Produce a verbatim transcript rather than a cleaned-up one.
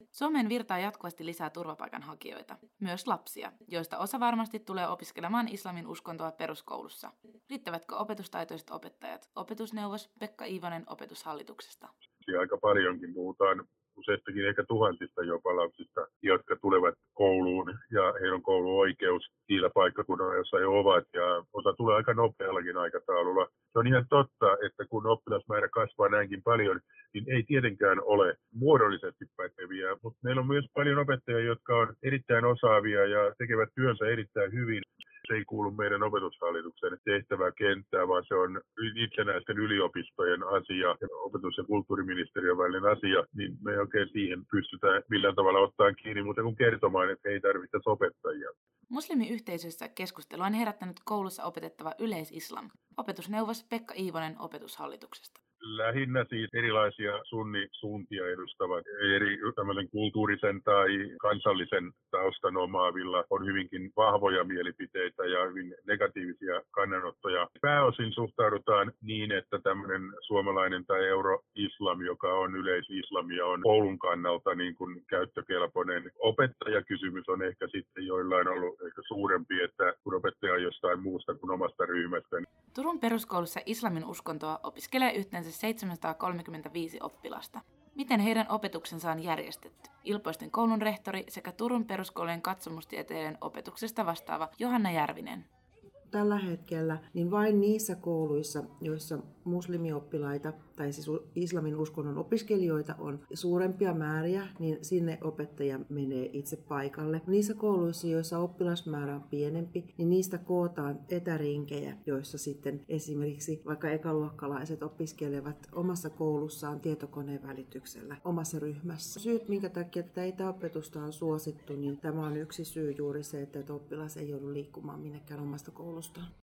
Suomeen virtaa jatkuvasti lisää turvapaikanhakijoita, myös lapsia, joista osa varmasti tulee opiskelemaan islamin uskontoa peruskoulussa. Riittävätkö opetustaitoiset opettajat? Opetusneuvos Pekka Iivonen Opetushallituksesta. Ja aika paljonkin puhutaan useistakin ehkä tuhansista jopa lapsista, jotka tulevat kouluun ja heillä on kouluoikeus niillä paikkakunnalla, jossa he ovat, ja osa tulee aika nopeallakin aikataululla. Se on ihan totta, että kun oppilasmäärä kasvaa näinkin paljon, niin ei tietenkään ole muodollisesti päteviä, mutta meillä on myös paljon opettajia, jotka on erittäin osaavia ja tekevät työnsä erittäin hyvin. Se ei kuulu meidän opetushallituksen tehtävää kenttää, vaan se on itsenäisten yliopistojen asia ja opetus- ja kulttuuriministeriön välinen asia, niin me ei oikein siihen pystytään millään tavalla ottaa kiinni, mutta kun kertomaan, että ei tarvitse opettajia. Muslimiyhteisössä keskustelu on herättänyt koulussa opetettava yleisislam. Opetusneuvos Pekka Iivonen Opetushallituksesta. Lähinnä siis erilaisia sunnisuuntia edustavat eri tämmöisen kulttuurisen tai kansallisen taustan omaavilla on hyvinkin vahvoja mielipiteitä ja hyvin negatiivisia kannanottoja. Pääosin suhtaudutaan niin, että tämmöinen suomalainen tai euroislam, joka on yleisislamia, on koulun kannalta niin kuin käyttökelpoinen. Opettajakysymys on ehkä sitten joillain ollut ehkä suurempi, että kun opettaja on jostain muusta kuin omasta ryhmästä. Turun peruskoulussa islamin uskontoa opiskelee yhteensä seitsemänsataakolmekymmentäviisi oppilasta. Miten heidän opetuksensa on järjestetty? Ilpoisten koulun rehtori sekä Turun peruskoulujen katsomustieteiden opetuksesta vastaava Johanna Järvinen. Tällä hetkellä niin vain niissä kouluissa, joissa muslimioppilaita tai siis islamin uskonnon opiskelijoita on suurempia määriä, niin sinne opettaja menee itse paikalle. Niissä kouluissa, joissa oppilasmäärä on pienempi, niin niistä kootaan etärinkejä, joissa sitten esimerkiksi vaikka ekaluokkalaiset opiskelevat omassa koulussaan tietokoneen välityksellä omassa ryhmässä. Syyt, minkä takia tätä etäopetusta on suosittu, niin tämä on yksi syy juuri se, että oppilas ei joudu liikkumaan minnekään omasta koulustaan.